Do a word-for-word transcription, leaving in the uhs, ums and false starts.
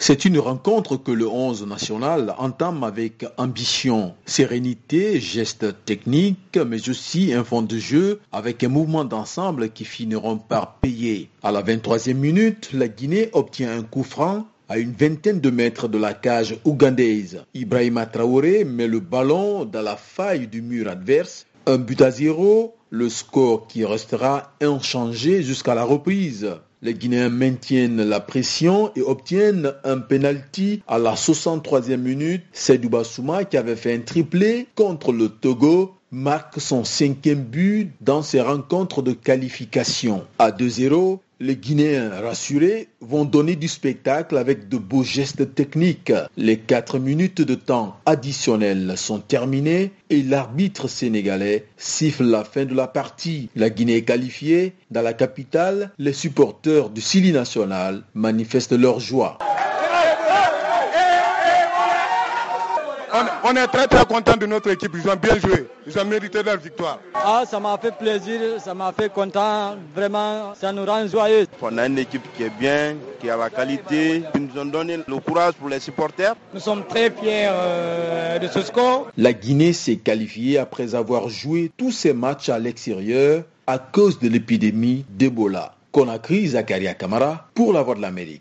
C'est une rencontre que le onze national entame avec ambition, sérénité, gestes techniques, mais aussi un fond de jeu avec un mouvement d'ensemble qui finiront par payer. À la vingt-troisième minute, la Guinée obtient un coup franc à une vingtaine de mètres de la cage ougandaise. Ibrahima Traoré met le ballon dans la faille du mur adverse. Un but à zéro, le score qui restera inchangé jusqu'à la reprise. Les Guinéens maintiennent la pression et obtiennent un penalty à la soixante-troisième minute. Seydou Bassouma, qui avait fait un triplé contre le Togo, marque son cinquième but dans ses rencontres de qualification. À deux zéro, les Guinéens rassurés vont donner du spectacle avec de beaux gestes techniques. Les quatre minutes de temps additionnel sont terminées et l'arbitre sénégalais siffle la fin de la partie. La Guinée est qualifiée. Dans la capitale, les supporters du Sili national manifestent leur joie. On est très très content de notre équipe, ils ont bien joué, ils ont mérité leur victoire. Ah, ça m'a fait plaisir, ça m'a fait content, vraiment, ça nous rend joyeux. On a une équipe qui est bien, qui a la qualité, ils nous ont donné le courage pour les supporters. Nous sommes très fiers euh, de ce score. La Guinée s'est qualifiée après avoir joué tous ses matchs à l'extérieur à cause de l'épidémie d'Ebola. Conakry, Zakaria Kamara pour la Voix de l'Amérique.